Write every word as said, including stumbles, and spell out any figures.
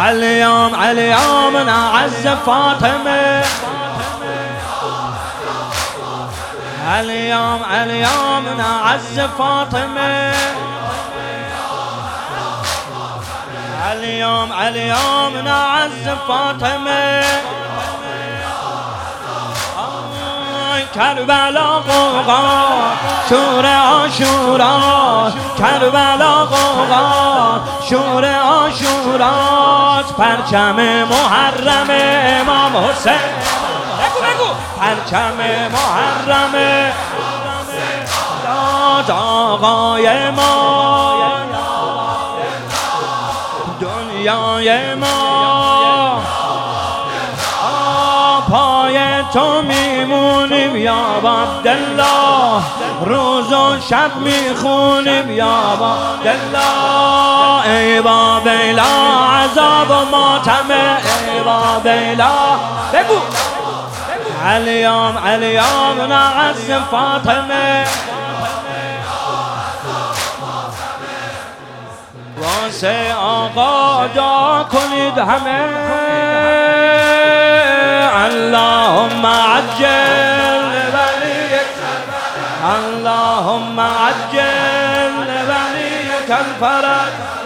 اليوم اليوم نعز فاطمة، اليوم اليوم نعز فاطمة، اليوم اليوم نعز فاطمة. کربلا قوقا شور عاشورا، کربلا قوقا شور عاشورا، پرچم محرم امام حسین، پرچم محرم داد آقای ما، دنیای ما پای تو میمونیم یا عبدالله، روز و شب میخونیم یا عبدالله. ای بابیلا عذاب و ماتم، ای بابیلا بگو. اليوم اليوم نعز فاطمه، واسه آقا دعا کنید همه. اللهم عجل وليك، اللهم عجل وليك الفرج.